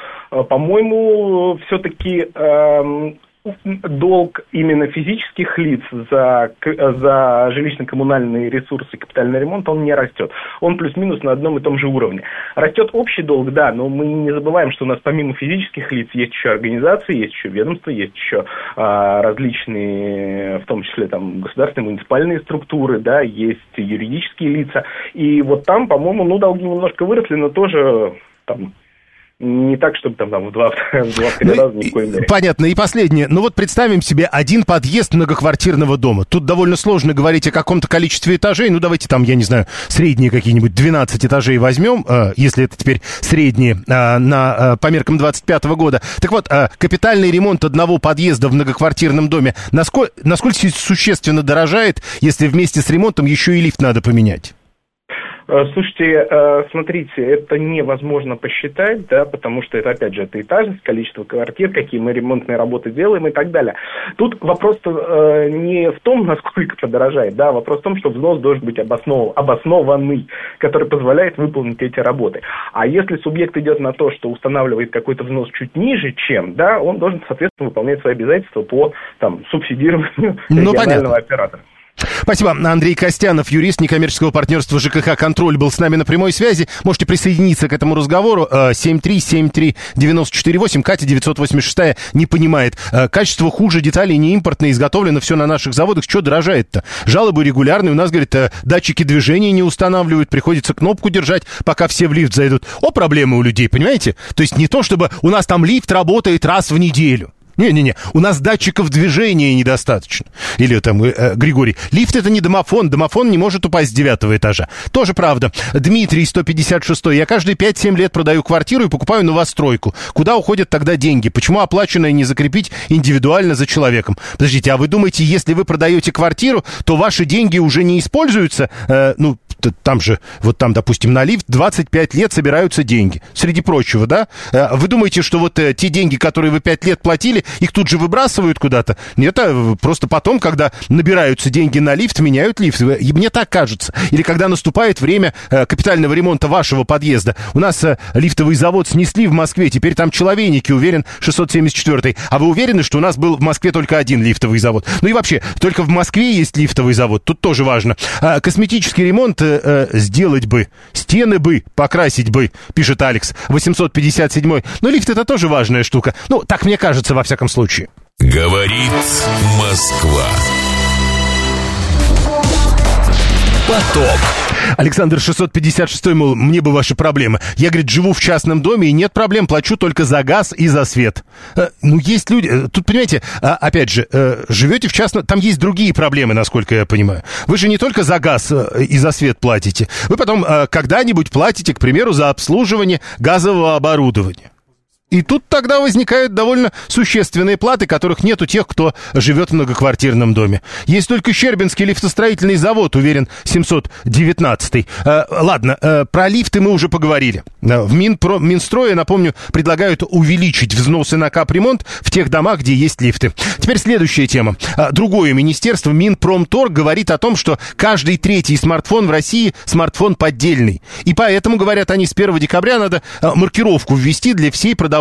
по-моему, все-таки э, долг именно физических лиц за, за жилищно-коммунальные ресурсы, капитальный ремонт, он не растет. Он плюс-минус на одном и том же уровне. Растет общий долг, да, но мы не забываем, что у нас помимо физических лиц есть еще организации, есть еще ведомства, есть еще а, различные, в том числе там государственные, муниципальные структуры, да, есть юридические лица. И вот там, по-моему, ну, долги немножко выросли, но тоже там... Не так, чтобы там, там в два-три ну, раза ни в коем мере. Понятно. И последнее. Ну вот представим себе один подъезд многоквартирного дома. Тут довольно сложно говорить о каком-то количестве этажей. Ну давайте там, я не знаю, средние какие-нибудь двенадцать этажей возьмем, э, если это теперь средние э, на, э, по меркам двадцать пятого года. Так вот, э, капитальный ремонт одного подъезда в многоквартирном доме насколько, насколько существенно дорожает, если вместе с ремонтом еще и лифт надо поменять? Слушайте, смотрите, это невозможно посчитать, да, потому что это, опять же, это этажность, количество квартир, какие мы ремонтные работы делаем и так далее. Тут вопрос-то э, не в том, насколько подорожает, да, вопрос в том, что взнос должен быть обоснов... обоснованный, который позволяет выполнить эти работы. А если субъект идет на то, что устанавливает какой-то взнос чуть ниже, чем, да, он должен, соответственно, выполнять свои обязательства по там, субсидированию ну, регионального оператора. Спасибо. Андрей Костянов, юрист некоммерческого партнерства ЖКХ «Контроль», был с нами на прямой связи. Можете присоединиться к этому разговору. семь три семь три девять четыре восемь. Катя девятьсот восемьдесят шесть не понимает. Качество хуже, детали не импортные, изготовлено все на наших заводах. Что дорожает-то? Жалобы регулярные. У нас, говорит, датчики движения не устанавливают. Приходится кнопку держать, пока все в лифт зайдут. О, проблемы у людей, понимаете? То есть не то, чтобы у нас там лифт работает раз в неделю. Не-не-не, у нас датчиков движения недостаточно. Или там, э, Григорий, лифт — это не домофон, домофон не может упасть с девятого этажа. Тоже правда. Дмитрий, сто пятьдесят шесть, я каждые пять-семь лет продаю квартиру и покупаю новостройку. Куда уходят тогда деньги? Почему оплаченное не закрепить индивидуально за человеком? Подождите, а вы думаете, если вы продаете квартиру, то ваши деньги уже не используются? Э, ну, там же, вот там, допустим, на лифт двадцать пять лет собираются деньги. Среди прочего, да? Вы думаете, что вот те деньги, которые вы пять лет платили, их тут же выбрасывают куда-то? Нет, просто потом, когда набираются деньги на лифт, меняют лифт. И мне так кажется. Или когда наступает время капитального ремонта вашего подъезда. У нас лифтовый завод снесли в Москве, теперь там человейники, уверен, шестьсот семьдесят четвёртый. А вы уверены, что у нас был в Москве только один лифтовый завод? Ну и вообще, только в Москве есть лифтовый завод. Тут тоже важно. Косметический ремонт сделать бы, стены бы, покрасить бы, пишет Алекс, восемьсот пятьдесят седьмой. Но лифт — это тоже важная штука. Ну, так мне кажется, во всяком случае. Говорит Москва. Поток. Александр шестьсот пятьдесят шесть, мол, мне бы ваши проблемы. Я, говорит, живу в частном доме, и нет проблем, плачу только за газ и за свет. Э, ну, есть люди... Тут, понимаете, а, опять же, э, живете в частном... Там есть другие проблемы, насколько я понимаю. Вы же не только за газ э, и за свет платите. Вы потом э, когда-нибудь платите, к примеру, за обслуживание газового оборудования. И тут тогда возникают довольно существенные платы, которых нет у тех, кто живет в многоквартирном доме. Есть только Щербинский лифтостроительный завод, уверен, семьсот девятнадцатый. Э, ладно, э, про лифты мы уже поговорили. В Минпро, Минстрое, напомню, предлагают увеличить взносы на капремонт в тех домах, где есть лифты. Теперь следующая тема. Э, другое министерство, Минпромторг, говорит о том, что каждый третий смартфон в России смартфон поддельный. И поэтому, говорят они, с первого декабря надо э, маркировку ввести для всей продаваемой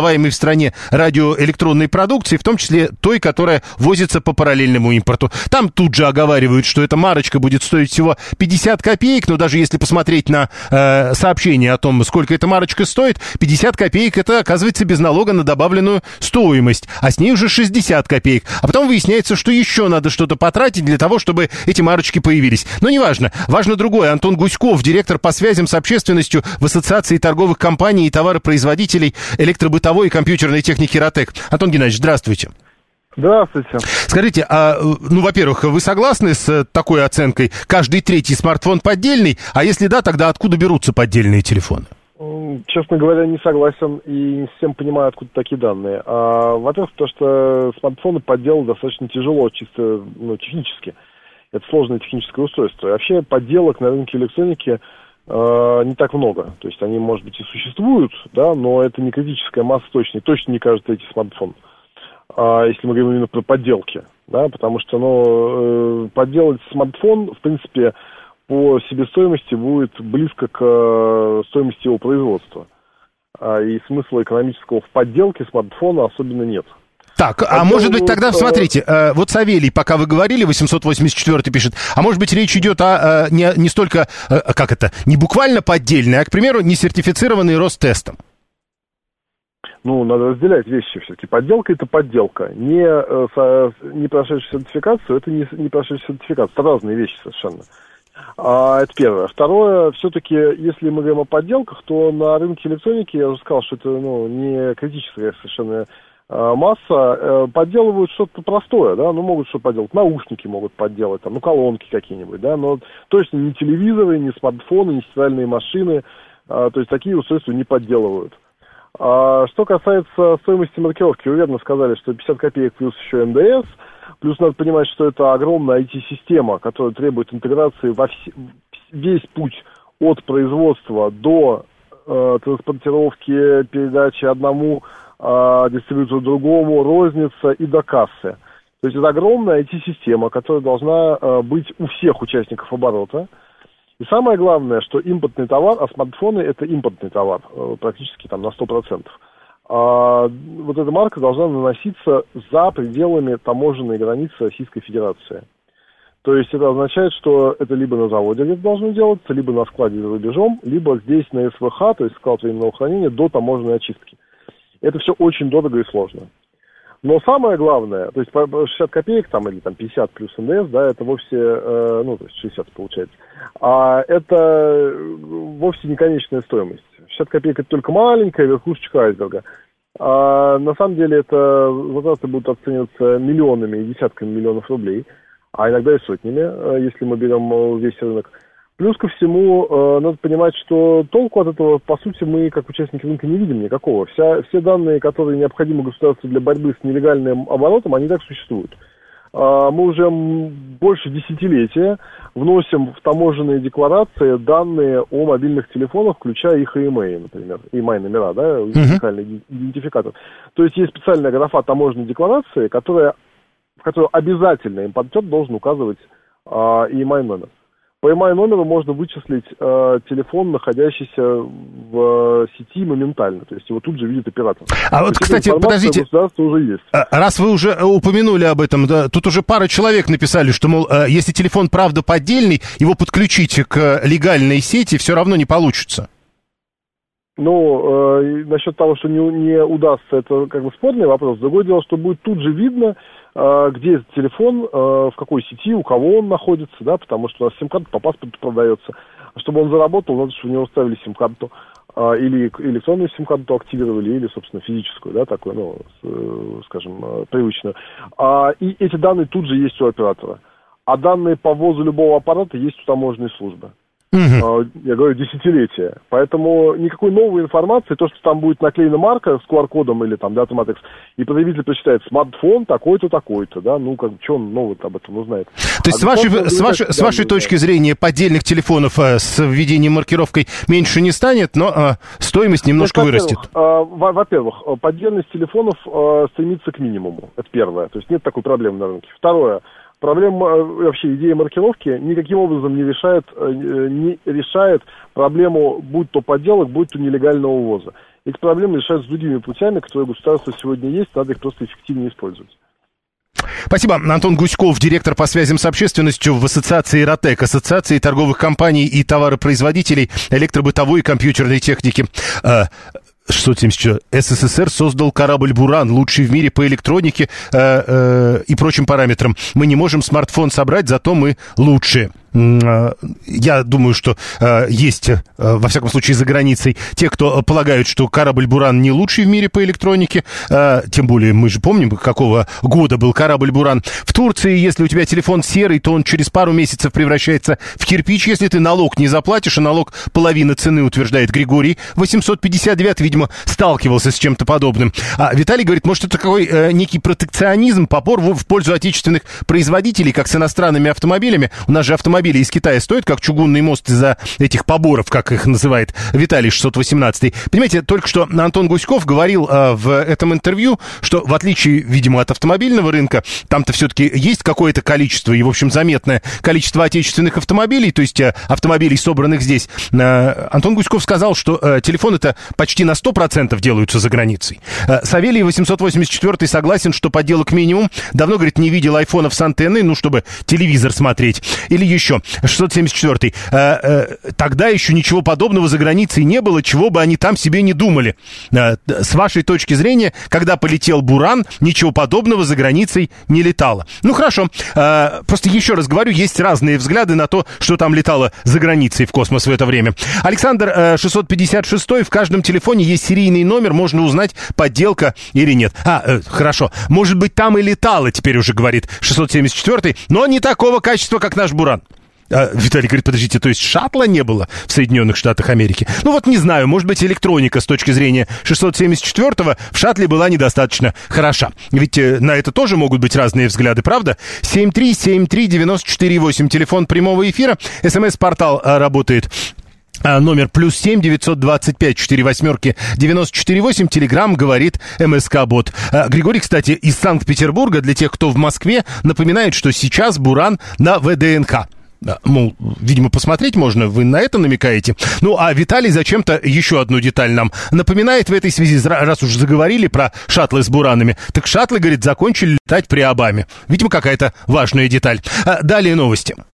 продаваемой в стране радиоэлектронной продукции, в том числе той, которая возится по параллельному импорту. Там тут же оговаривают, что эта марочка будет стоить всего пятьдесят копеек, но даже если посмотреть на э, сообщение о том, сколько эта марочка стоит, пятьдесят копеек это, оказывается, без налога на добавленную стоимость, а с ней уже шестьдесят копеек. А потом выясняется, что еще надо что-то потратить для того, чтобы эти марочки появились. Но неважно. Важно другое. Антон Гуськов, директор по связям с общественностью в Ассоциации торговых компаний и товаропроизводителей электробытовой и компьютерной техники «Ротек». Антон Геннадьевич, здравствуйте. Здравствуйте. Скажите, а, ну, во-первых, вы согласны с такой оценкой? Каждый третий смартфон поддельный, а если да, тогда откуда берутся поддельные телефоны? Честно говоря, не согласен и не совсем понимаю, откуда такие данные. А, во-первых, то, что смартфоны подделать достаточно тяжело, чисто ну, технически. Это сложное техническое устройство. И вообще подделок на рынке электроники э, не так много. То есть они, может быть, и существуют, да, но это не критическая масса точно. Точно не кажется эти смартфоны. А, если мы говорим именно про подделки. Да, потому что ну, э, подделать смартфон, в принципе, по себестоимости будет близко к э, стоимости его производства. А, и смысла экономического в подделке смартфона особенно нет. Так, а, а может быть тогда, смотрите, э, вот Савелий, пока вы говорили, восемьсот восемьдесят четыре пишет, а может быть речь идет о, о не, не столько, э, как это, не буквально поддельной, а, к примеру, не сертифицированной Ростестом? Ну, надо разделять вещи все-таки. Подделка – это подделка. Не, э, со, не прошедшая сертификацию – это не, не прошедшая сертификацию. Это разные вещи совершенно. А, это первое. Второе, все-таки, если мы говорим о подделках, то на рынке электроники, я уже сказал, что это ну, не критическая совершенно масса, подделывают что-то простое, да, ну, могут что поделать, наушники могут подделать, там, ну, колонки какие-нибудь, да, но точно не телевизоры, не смартфоны, не стиральные машины, а, то есть такие устройства не подделывают. А, что касается стоимости маркировки, вы верно сказали, что пятьдесят копеек плюс еще эн дэ эс, плюс надо понимать, что это огромная ай ти-система, которая требует интеграции во вс... весь путь от производства до э, транспортировки, передачи одному дистрибьютору другому, розница и до кассы. То есть это огромная ай ти-система, которая должна э, быть у всех участников оборота. И самое главное, что импортный товар, а смартфоны это импортный товар, э, практически там на сто процентов. А вот эта марка должна наноситься за пределами таможенной границы Российской Федерации. То есть это означает, что это либо на заводе где-то должно делаться, либо на складе за рубежом, либо здесь на эс вэ ха, то есть склад временного хранения, до таможенной очистки. Это все очень дорого и сложно. Но самое главное, то есть шестьдесят копеек там, или там пятьдесят плюс эн дэ эс, да, это вовсе, э, ну, то есть шестьдесят получается, а это вовсе не конечная стоимость. шестьдесят копеек это только маленькая верхушечка айсберга. А на самом деле это затраты будут оцениваться миллионами и десятками миллионов рублей, а иногда и сотнями, если мы берем весь рынок. Плюс ко всему, э, надо понимать, что толку от этого, по сути, мы, как участники рынка, не видим никакого. Вся, все данные, которые необходимы государству для борьбы с нелегальным оборотом, они так существуют. Э, мы уже больше десятилетия вносим в таможенные декларации данные о мобильных телефонах, включая их и эм ай, например, и эм ай-номера, да, уникальный uh-huh. идентификатор. То есть есть специальная графа таможенной декларации, которая, в которую обязательно импортер должен указывать э, и эм ай-номер. По эм ай-номеру можно вычислить э, телефон, находящийся в э, сети моментально. То есть его тут же видит оператор. А вот, кстати, подождите, уже есть. Раз вы уже упомянули об этом, да, тут уже пара человек написали, что, мол, если телефон правда поддельный, его подключить к легальной сети все равно не получится. Ну, э, насчет того, что не, не удастся, это как бы спорный вопрос. Другое дело, что будет тут же видно, где этот телефон, в какой сети, у кого он находится, да, потому что у нас сим-карта по паспорту продается. Чтобы он заработал, надо, чтобы у него ставили сим-карту, или электронную сим-карту активировали, или, собственно, физическую, да, такую, ну, скажем, привычную. И эти данные тут же есть у оператора. А данные по ввозу любого аппарата есть у таможенной службы. Угу. Я говорю, десятилетия. Поэтому никакой новой информации, то, что там будет наклеена марка с ку ар-кодом или там Data-Matrix, и потребитель прочитает смартфон такой-то, такой-то, да, ну, как что он нового-то об этом узнает. То есть, а с вашей, с вашей, с вашей точки зрения, поддельных телефонов а, с введением маркировкой меньше не станет, но а, стоимость немножко Нет, вырастет? А, во-первых, поддельность телефонов а, стремится к минимуму, это первое, то есть нет такой проблемы на рынке. Второе. Проблема, вообще идея маркировки никаким образом не решает, не решает проблему, будь то подделок, будь то нелегального ввоза. эти проблемы решаются другими путями, которые у государства сегодня есть, надо их просто эффективнее использовать. Спасибо. Антон Гуськов, директор по связям с общественностью в ассоциации «Ротек», ассоциации торговых компаний и товаропроизводителей электробытовой и компьютерной техники. шестьсот семьдесят четыре. СССР создал корабль «Буран», лучший в мире по электронике э, э, и прочим параметрам. Мы не можем смартфон собрать, зато мы лучшие. Я думаю, что э, есть, э, во всяком случае, за границей те, кто полагают, что корабль «Буран» не лучший в мире по электронике. Э, тем более, мы же помним, какого года был корабль «Буран». В Турции, если у тебя телефон серый, то он через пару месяцев превращается в кирпич, если ты налог не заплатишь, а налог половина цены, утверждает Григорий. восемьсот пятьдесят девять, видимо, сталкивался с чем-то подобным. А Виталий говорит, может, это такой э, некий протекционизм, попор в, в пользу отечественных производителей, как с иностранными автомобилями. У нас же автомобили из Китая стоят, как чугунный мост из-за этих поборов, как их называет Виталий шестьсот восемнадцать. Понимаете, только что Антон Гуськов говорил э, в этом интервью, что в отличие, видимо, от автомобильного рынка, там-то все-таки есть какое-то количество, и, в общем, заметное количество отечественных автомобилей, то есть э, автомобилей, собранных здесь. Э, Антон Гуськов сказал, что э, телефоны-то почти на сто процентов делаются за границей. Э, Савелий восемьсот восемьдесят четыре согласен, что подделок минимум. Давно, говорит, не видел айфонов с антенной, ну, чтобы телевизор смотреть. Или еще. шестьсот семьдесят четыре. Э, э, тогда еще ничего подобного за границей не было, чего бы они там себе не думали. Э, с вашей точки зрения, когда полетел «Буран», ничего подобного за границей не летало. Ну, хорошо. Э, просто еще раз говорю, есть разные взгляды на то, что там летало за границей в космос в это время. Александр, э, шестьсот пятьдесят шесть. В каждом телефоне есть серийный номер, можно узнать, подделка или нет. А, э, хорошо. Может быть, там и летало, теперь уже говорит шестьсот семьдесят четыре, но не такого качества, как наш «Буран». А, Виталий говорит, подождите, то есть шаттла не было в Соединенных Штатах Америки? Ну вот не знаю, может быть, электроника с точки зрения шестьсот семьдесят четвёртого в шаттле была недостаточно хороша. Ведь э, на это тоже могут быть разные взгляды, правда? семь три семь три девять четыре восемь, телефон прямого эфира, СМС-портал а, работает. А, номер плюс семь девятьсот двадцать пять четыре восьмерки девяносто четыре восемь. Телеграм говорит МСК-бот. А, Григорий, кстати, из Санкт-Петербурга, для тех, кто в Москве, напоминает, что сейчас «Буран» на ВДНХ. Мол, видимо, посмотреть можно, вы на это намекаете. Ну, а Виталий зачем-то еще одну деталь нам напоминает в этой связи, раз уж заговорили про шаттлы с «Буранами. Так шаттлы, говорит, закончили летать при Обаме. Видимо, какая-то важная деталь. Далее новости.